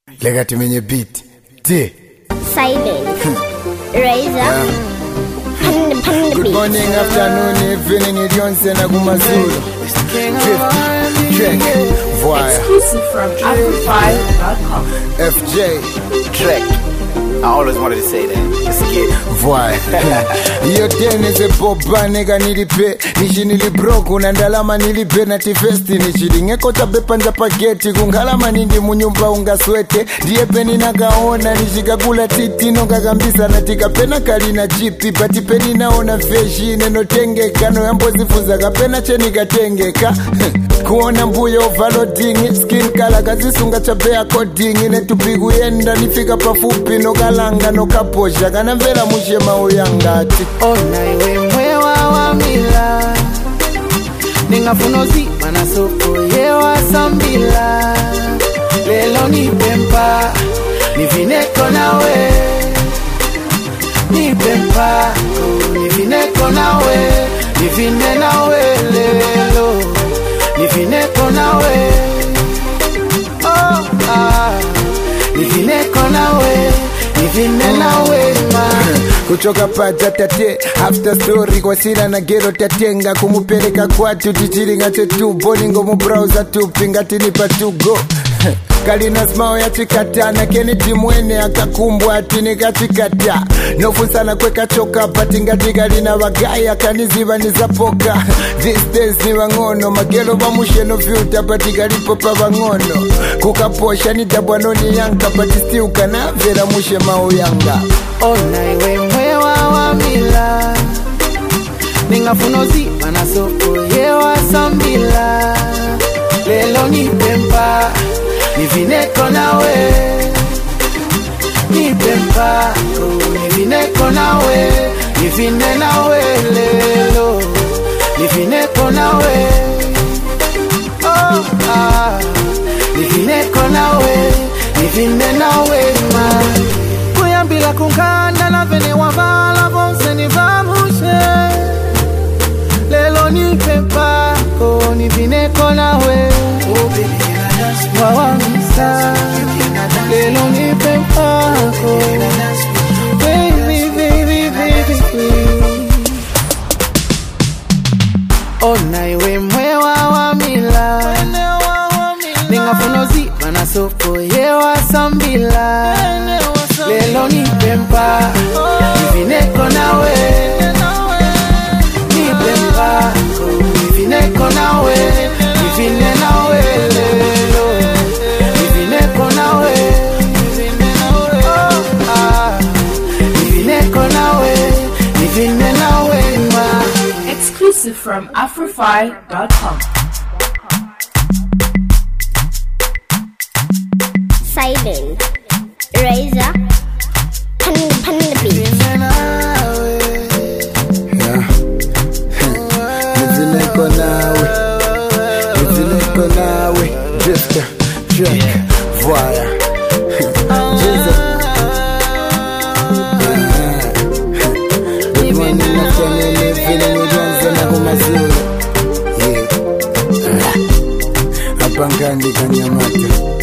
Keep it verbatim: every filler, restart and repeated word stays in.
Legati menye beat. T. Silent. Razor. Pan, pan Good morning, afternoon, evening, you don't send a Gumazulu. fifty. Check. Voila. Exclusive from Afrofy dot com. F J. Track. I always wanted to say that. Let's get Voila. Iyo tene ze popa nega nilipe. Nishi nilibroku na ndalama nilipe na tifesti nishiri. Ngeko tabe panja paketi. Kungalama nindi munyumba unga swete. Diepe ninagaona nishikakula titi. Nonga gambisa na tika pena kali na jipi. Pati peni naona feshi. Neno tengeka. No yambo zifuza kapena cheni katengeka. Kuona mbuyo overloading. Skin color kazisunga chapea coding. Netupigu yenda nifika pafupi. No kalanga no kaposha. Kana mvela mushe mauyangati. Ona iwe mwewa wa mila Ningafunozi manasoko yewa sambila Lelo ni pempa Nivineko nawe Ni pempa Nivineko nawe Nivine nawe lelo Nivineko nawe Oh ah Nivineko nawe Nivine nawe ma Kuchoka paja tate after story kwa sila na gero tatenga kumupeleka kwa tutichiri ngate tu boningo mu browser tu pingati nipa to go Kalina smao ya chikata na keni timwene akakumbwa atini katikata Nofunsa na kweka choka patingati kalina wagaya kaniziva nizapoka These days ni wangono magelo bamushe no filter patikalipo pa wangono Kukaposha ni tabwanoni yanka patisti ukana vera mushe mao yanga Ona iwe mwewa wa mila Ningafunozi manasoko yewa sambila Lelo ni pempa Nivineko nawe Ni pempa Nivineko nawe Nivine nawe lelo Nivineko nawe Oh ah Nivineko nawe Nivine nawe ma Kuyambila kunkanda na vene wavala Vonse ni vamushe Lelo ni pempa Nivineko nawe Oh baby Wawamisa Lelo ni pempako Baby, baby, baby, baby Ona iwe mwewa wa mila Ningafunozi manasoko yewa sambila Lelo ni pempa Nivineko nawe Ni pempako Nivineko nawe Nivine nawe lelo Nivineko nawe Oh ah Nivineko nawe Nivine nawe ma Exclusive from Afrofy dot com. Silent. Razor. Pan, pan the beat. Yeah. Nivineko nawe Nivineko nawe Drifter, Drake, Voila Jesus. Good morning, afternoon, evening, you don't send a Gumazulu. Yeah. Apangandi kanyamata